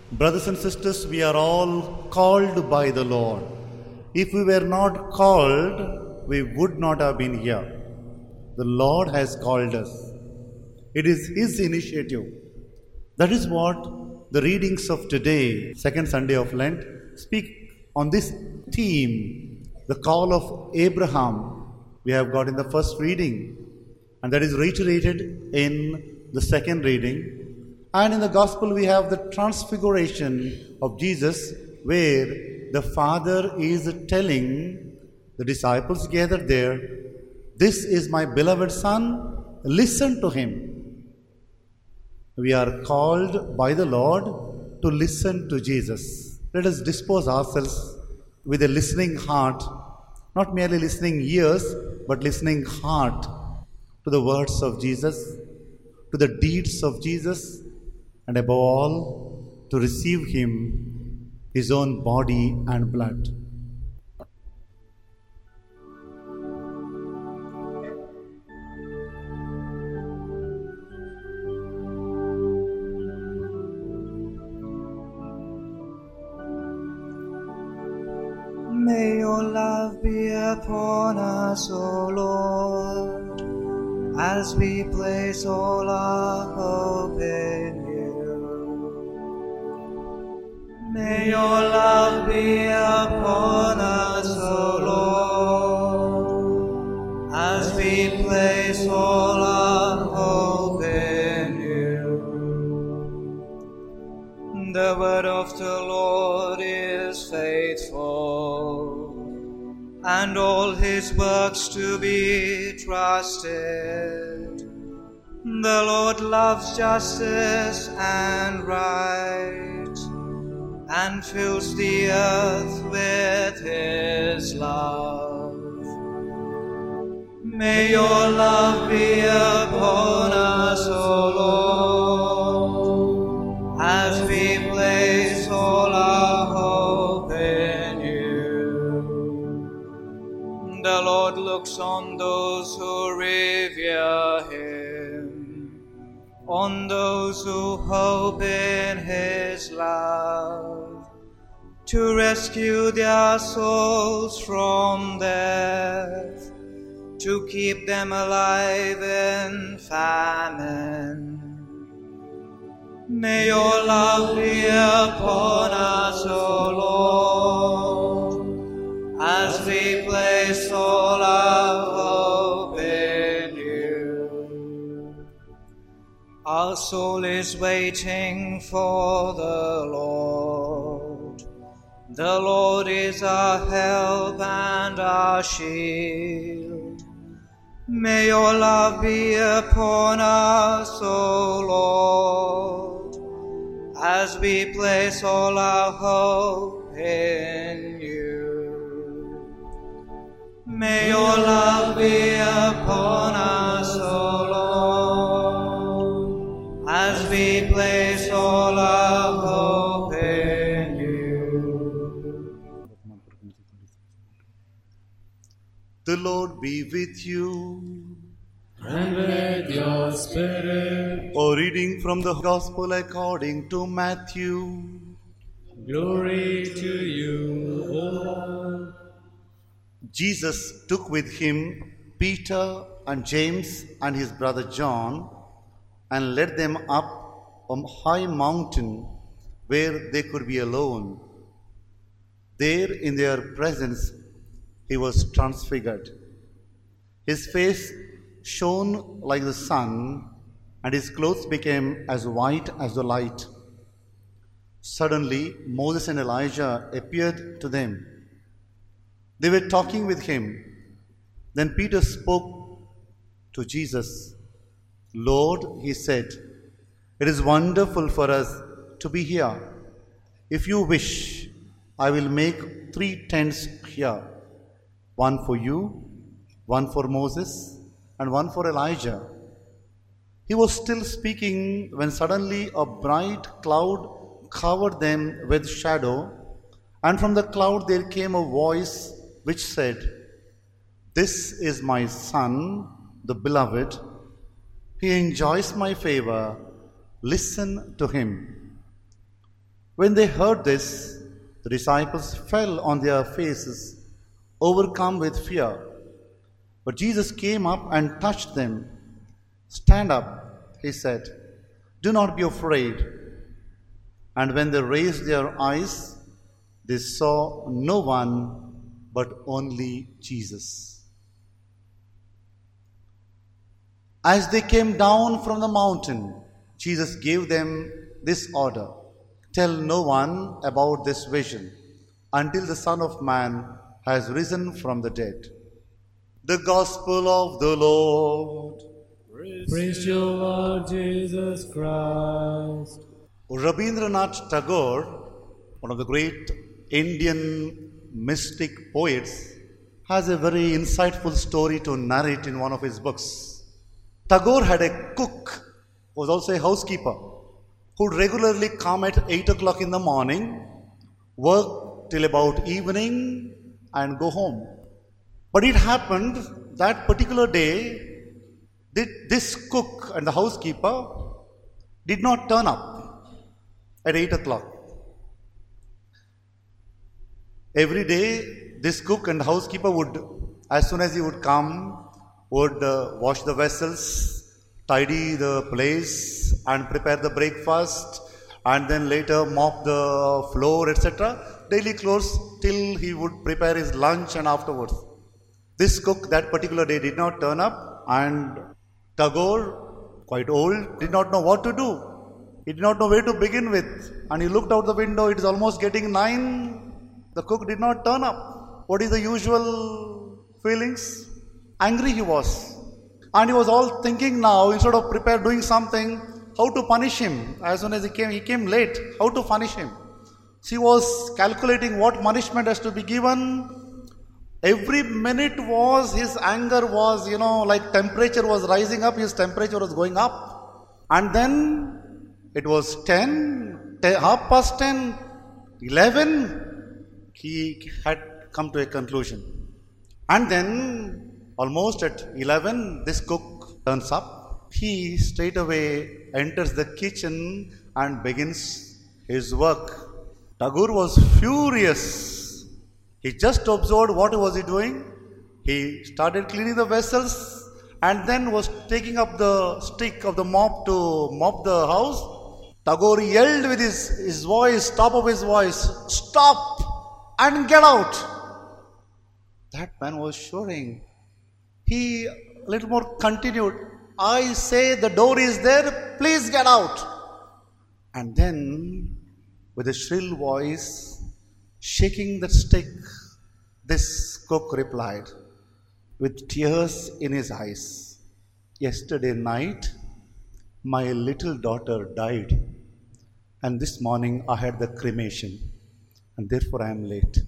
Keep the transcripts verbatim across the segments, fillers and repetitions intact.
Brothers and sisters, we are all called by the Lord. If we were not called, we would not have been here. The Lord has called us. It is His initiative. That is what the readings of today, second Sunday of Lent, speak on this theme, the call of Abraham. We have got in the first reading, and that is reiterated in the second reading. And in the Gospel we have the transfiguration of Jesus, where the Father is telling the disciples gathered there, "This is my beloved Son, listen to Him." We are called by the Lord to listen to Jesus. Let us dispose ourselves with a listening heart, not merely listening ears, but listening heart to the words of Jesus, to the deeds of Jesus, and above all, to receive Him, His own body and blood. May your love be upon us, O Lord, as we place all our hope in you. May your love be upon us, O Lord, as we place all our hope in you. The word of the Lord is faithful, and all His works to be trusted. The Lord loves justice and right, and fills the earth with His love. May your love be upon us, O Lord, as we place all our hope in you. The Lord looks on those who revere Him, on those who hope in His love, to rescue their souls from death, to keep them alive in famine. May your love be upon us, O Lord, as we place all our hope in you. Our soul is waiting for the Lord. The Lord is our help and our shield. May your love be upon us, O Lord, as we place all our hope in you. May your love be upon us, O Lord, as we place all our hope in you. The Lord be with you. And with your spirit. A reading from the Gospel according to Matthew. Glory to you, O Lord. Jesus took with Him Peter and James and his brother John, and led them up a high mountain where they could be alone. There in their presence He was transfigured. His face shone like the sun, and His clothes became as white as the light. Suddenly Moses and Elijah appeared to them. They were talking with Him. Then Peter spoke to Jesus. "Lord," he said, "it is wonderful for us to be here. If you wish, I will make three tents here, one for you, one for Moses, and one for Elijah." He was still speaking when suddenly a bright cloud covered them with shadow, and from the cloud there came a voice which said, "This is my Son, the Beloved. He enjoys my favor. Listen to Him." When they heard this, the disciples fell on their faces, overcome with fear. But Jesus came up and touched them. "Stand up," he said. "Do not be afraid." And when they raised their eyes, they saw no one but only Jesus. As they came down from the mountain, Jesus gave them this order: "Tell no one about this vision until the Son of Man has risen from the dead." The Gospel of the Lord. Praise you, Lord Jesus Christ. Rabindranath Tagore, one of the great Indian mystic poets, has a very insightful story to narrate in one of his books. Tagore had a cook who was also a housekeeper who would regularly come at eight o'clock in the morning, work till about evening and go home. But it happened that particular day, this cook and the housekeeper did not turn up at eight o'clock. Every day, this cook and housekeeper would, as soon as he would come, would uh, wash the vessels, tidy the place, and prepare the breakfast, and then later mop the floor, et cetera. Daily chores till he would prepare his lunch and afterwards. This cook that particular day did not turn up, and Tagore, quite old, did not know what to do. He did not know where to begin with. And he looked out the window, it is almost getting nine. The cook did not turn up. What is the usual feelings? Angry he was. And he was all thinking now, instead of prepare doing something, how to punish him. As soon as he came, he came late. How to punish him? She was calculating what punishment has to be given. Every minute was, his anger was, you know, like temperature was rising up, his temperature was going up. And then it was ten, ten, half past ten, eleven, he had come to a conclusion. And then, almost at eleven, this cook turns up. He straight away enters the kitchen and begins his work. Tagore was furious. He just observed what was he doing. He started cleaning the vessels and then was taking up the stick of the mop to mop the house. Tagore yelled with his, his voice, top of his voice, "Stop and get out!" That man was shouting. He a little more continued, "I say the door is there, please get out." And then, with a shrill voice, shaking the stick, this cook replied, with tears in his eyes, "Yesterday night, my little daughter died, and this morning I had the cremation, and therefore I am late."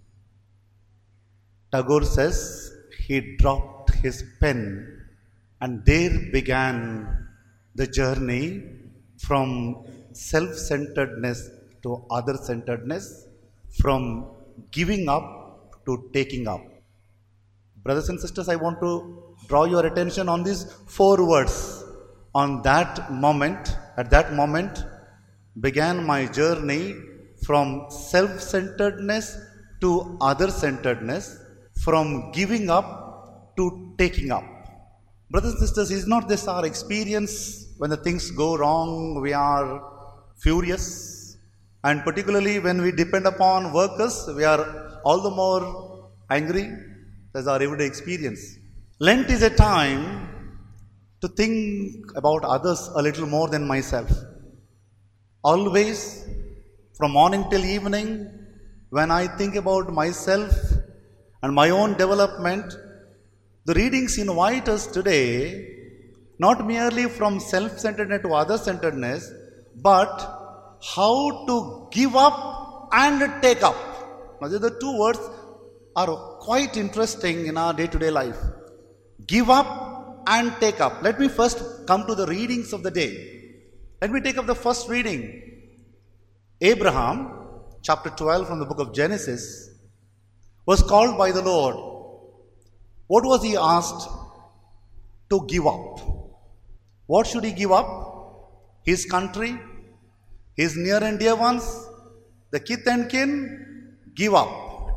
Tagore says he dropped his pen, and there began the journey from self-centeredness to other-centeredness, from giving up to taking up. Brothers and sisters, I want to draw your attention on these four words. On that moment, at that moment, began my journey from self-centeredness to other-centeredness, from giving up to taking up. Brothers and sisters, is not this our experience? When the things go wrong, we are furious. And particularly when we depend upon workers, we are all the more angry. That's our everyday experience. Lent is a time to think about others a little more than myself. Always, from morning till evening, when I think about myself and my own development, the readings invite us today not merely from self-centeredness to other-centeredness, but how to give up and take up. Now, the two words are quite interesting in our day-to-day life. Give up and take up. Let me first come to the readings of the day. Let me take up the first reading. Abraham, chapter twelve from the book of Genesis, was called by the Lord. What was he asked to give up? What should he give up? His country, his near and dear ones, the kith and kin give up.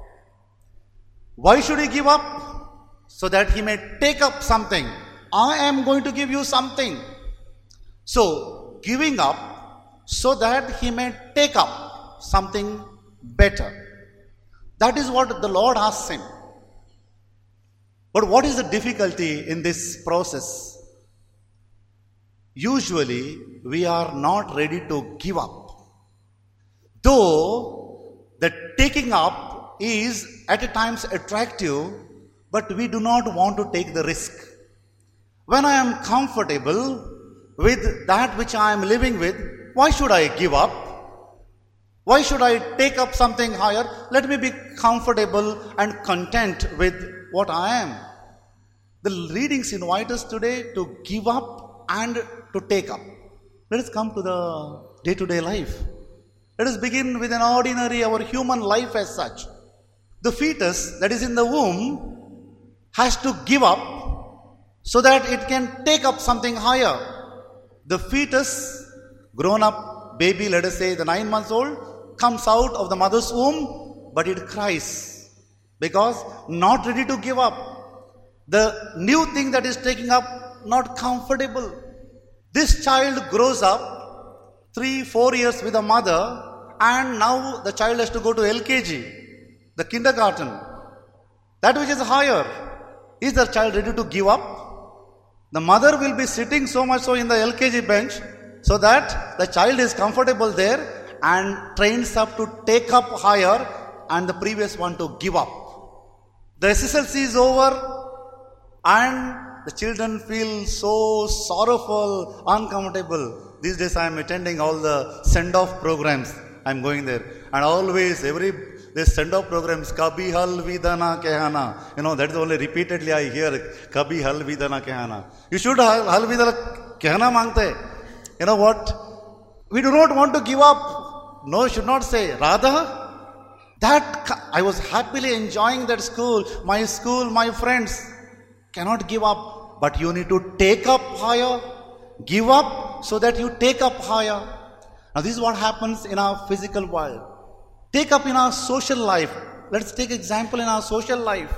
Why should he give up? So that he may take up something. I am going to give you something. So, giving up so that he may take up something better. That is what the Lord asks him. But what is the difficulty in this process? Usually, we are not ready to give up. Though the taking up is at times attractive, but we do not want to take the risk. When I am comfortable with that which I am living with, why should I give up? Why should I take up something higher? Let me be comfortable and content with what I am. The readings invite us today to give up and to take up. Let us come to the day-to-day life. Let us begin with an ordinary, our human life as such. The fetus that is in the womb has to give up so that it can take up something higher. The fetus, grown up baby, let us say the nine months old, comes out of the mother's womb, but it cries because not ready to give up. The new thing that is taking up, not comfortable. This child grows up three, four years with a mother, and now the child has to go to L K G, the kindergarten. That which is higher. Is the child ready to give up? The mother will be sitting so much so in the L K G bench so that the child is comfortable there and trains up to take up higher and the previous one to give up. The S S L C is over and the children feel so sorrowful, uncomfortable. These days I am attending all the send-off programs. I am going there. And always, every this send-off programs, Kabhi hal vidana kehana. You know, that is only repeatedly I hear, Kabhi hal vidana kehana. You should hal, hal vidana kehana mangte. You know what? We do not want to give up. No, you should not say. Radha, that I was happily enjoying that school, my school, my friends. Cannot give up, but you need to take up higher. Give up so that you take up higher. Now this is what happens in our physical world. Take up in our social life. Let's take example in our social life.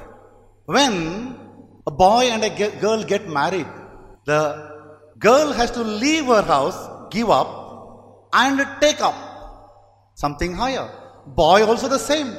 When a boy and a girl get married, the girl has to leave her house, give up, and take up something higher. Boy also the same.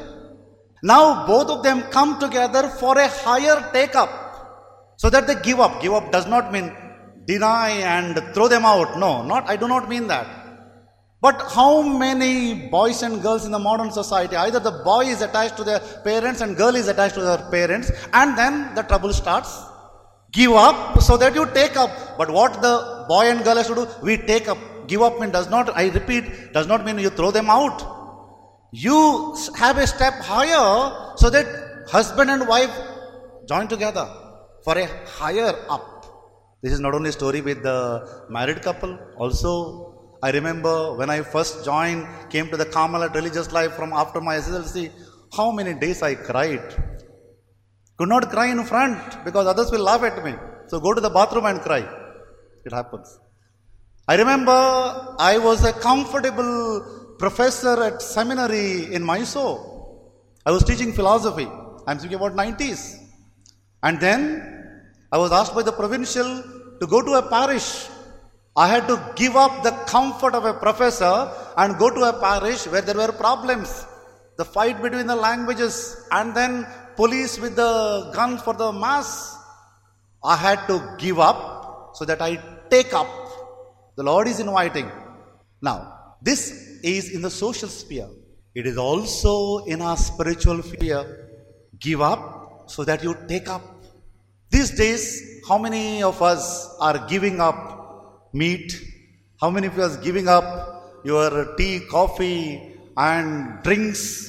Now both of them come together for a higher take up. So that they give up. Give up does not mean deny and throw them out. No, not I do not mean that. But how many boys and girls in the modern society, either the boy is attached to their parents and girl is attached to their parents, and then the trouble starts. Give up so that you take up. But what the boy and girl has to do, we take up. Give up mean does not, I repeat, does not mean you throw them out. You have a step higher so that husband and wife join together for a higher up. This is not only a story with the married couple. Also, I remember when I first joined, came to the Carmelite religious life from after my S S L C, how many days I cried. Could not cry in front because others will laugh at me. So go to the bathroom and cry. It happens. I remember I was a comfortable professor at seminary in Mysore. I was teaching philosophy. I'm speaking about nineties. And then I was asked by the provincial to go to a parish. I had to give up the comfort of a professor and go to a parish where there were problems. The fight between the languages and then police with the guns for the mass. I had to give up so that I take up. The Lord is inviting. Now, this is in the social sphere. It is also in our spiritual sphere. Give up so that you take up. These days, how many of us are giving up meat? How many of us giving up your tea, coffee and drinks?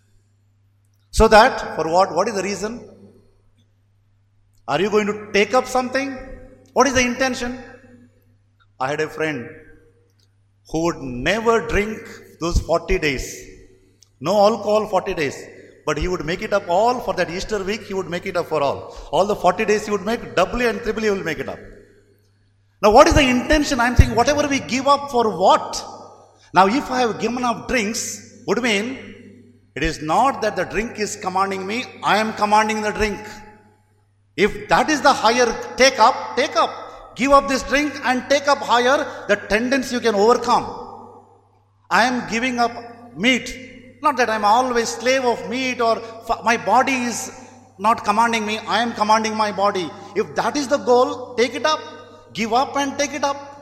So that, for what? What is the reason? Are you going to take up something? What is the intention? I had a friend who would never drink those forty days. No alcohol forty days. But he would make it up all for that Easter week. He would make it up for all. All the forty days he would make, doubly and triply he will make it up. Now what is the intention? I am thinking whatever we give up for what? Now if I have given up drinks, Would mean, it is not that the drink is commanding me, I am commanding the drink. If that is the higher take up, take up. Give up this drink and take up higher, the tendency you can overcome. I am giving up meat. Not that I am always slave of meat or my body is not commanding me, I am commanding my body. If that is the goal, take it up. Give up and take it up.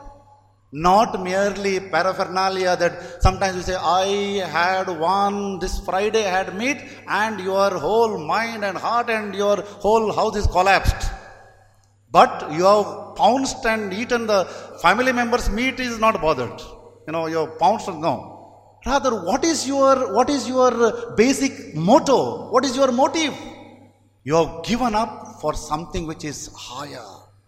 Not merely paraphernalia that sometimes we say, I had one, this Friday I had meat, and your whole mind and heart and your whole house is collapsed. But you have pounced and eaten the family members' meat is not bothered. You know, you have pounced, no. Rather, what is your, what is your basic motto? What is your motive? You have given up for something which is higher.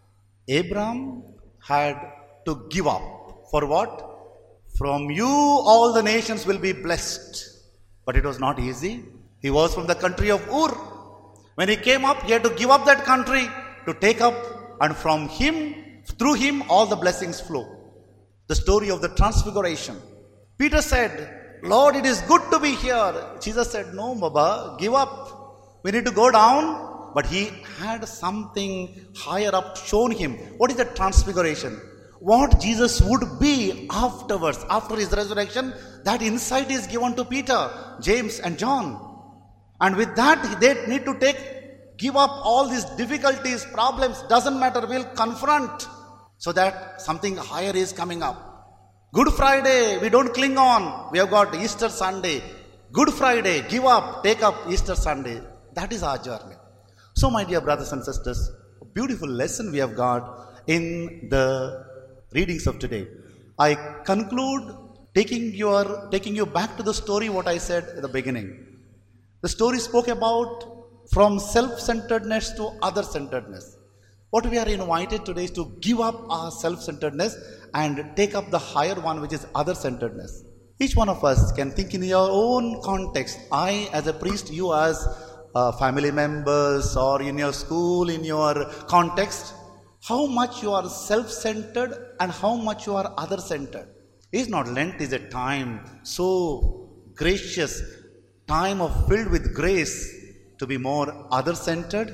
Abraham had to give up. For what? From you all the nations will be blessed. But it was not easy. He was from the country of Ur. When he came up, he had to give up that country to take up, and from him, through him, all the blessings flow. The story of the transfiguration. Peter said, Lord, it is good to be here. Jesus said, no, Baba, give up. We need to go down. But he had something higher up shown him. What is the transfiguration? What Jesus would be afterwards, after his resurrection, that insight is given to Peter, James and John. And with that, they need to take, give up all these difficulties, problems, doesn't matter, we'll confront, so that something higher is coming up. Good Friday, we don't cling on. We have got Easter Sunday. Good Friday, give up, take up Easter Sunday. That is our journey. So, my dear brothers and sisters, a beautiful lesson we have got in the readings of today. I conclude taking your taking you back to the story what I said at the beginning. The story spoke about from self-centeredness to other-centeredness. What we are invited today is to give up our self-centeredness and take up the higher one, which is other-centeredness. Each one of us can think in your own context. I as a priest, you as uh, family members, or in your school, in your context, how much you are self-centered and how much you are other-centered. Is not Lent is a time so gracious, time of filled with grace, to be more other-centered,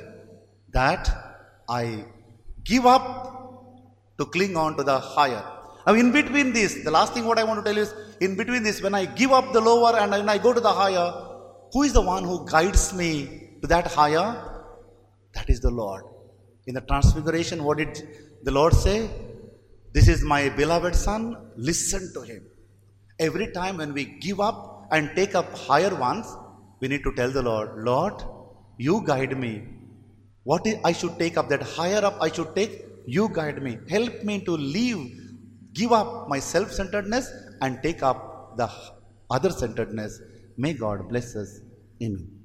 that I give up to cling on to the higher. Now, in between this, the last thing what I want to tell you is, in between this, when I give up the lower and when I go to the higher, who is the one who guides me to that higher? That is the Lord. In the transfiguration, what did the Lord say? This is my beloved Son, listen to him. Every time when we give up and take up higher ones, we need to tell the Lord, Lord, you guide me. What is, I should take up, that higher up I should take, you guide me. Help me to leave, give up my self-centeredness and take up the other-centeredness. May God bless us. Amen.